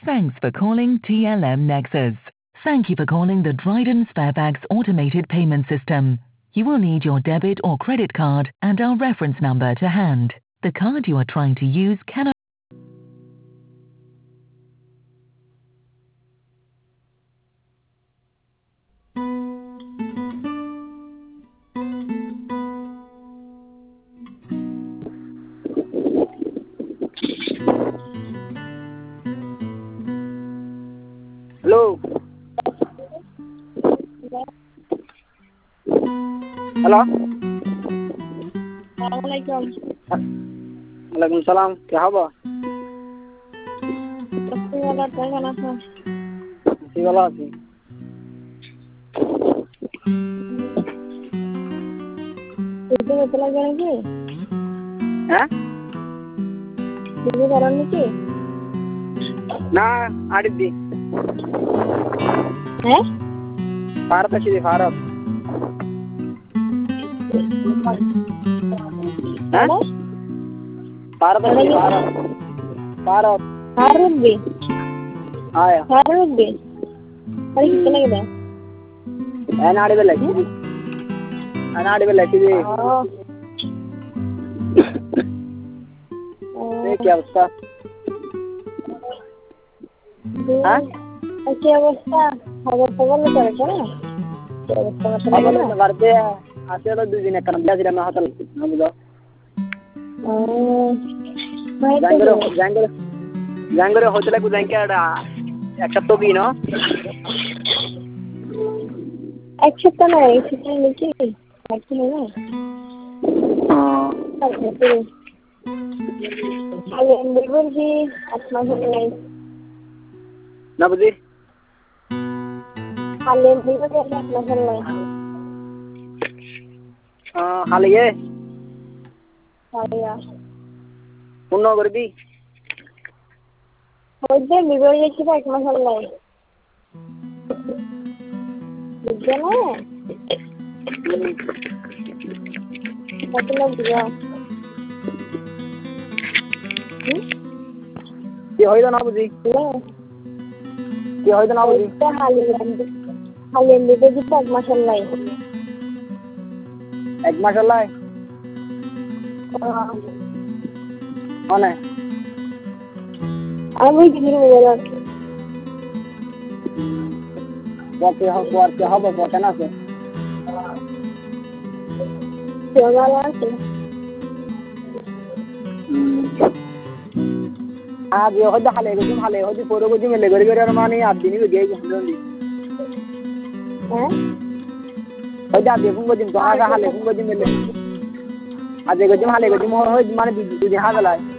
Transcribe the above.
Thanks for calling TLM Nexus. Thank you for calling the Dryden Sparebags automated payment system. You will need your debit or credit card and our reference number to hand. The card you are trying to use cannot... Hello. Hello. Assalamualaikum. Waalaikumsalam. क्या हुआ? वाला क्या था? किसी वाला थी? itu betul lagi lagi? Hah? Ini barang ni? Nah, ada di. Farad sih Farad. Hah? Farad sih Farad. Farad. Farad भी. आया. Farad भी. अरे कितना कितना? नाड़ी पे लगी. नाड़ी पे लगी थी. ये क्या उसका? हाँ? क्या अवस्था? खबर खबर में चले क्या? खबर में करते हैं. आते तो दूसरी ने करम जाती रहना होता है. ना बोलो. जाएंगे होटल को जाएंगे क्या? एक सप्ताह भी ना? एक सप्ताह नहीं, एक सप्ताह नहीं बाकी है ना? Kalian berdua sih, asma selesai. Kenapa sih? Kalian berdua sih asma selesai. Hal ये? Saya. उन्नो कर दी? होते बerdua sih asma selesai. Berdua ना? Satu lagi ya. ये होई तो ना बुझी ये होई तो ना बुझी kalian berdua sih asma selesai. एक माशाल्लाह है कौन है Aku jadi bola. buat क्या हो buat ना से Coba lagi. आज ये होता हाले होती पूरे को जी मिले गरी माने आप दिन में गए हम लोग होता आप देखूंगा जिम कहाँ का हाले देखूंगा जिम मिले आज देखो जिम हाले को जिम हो माने दूध यहाँ गला है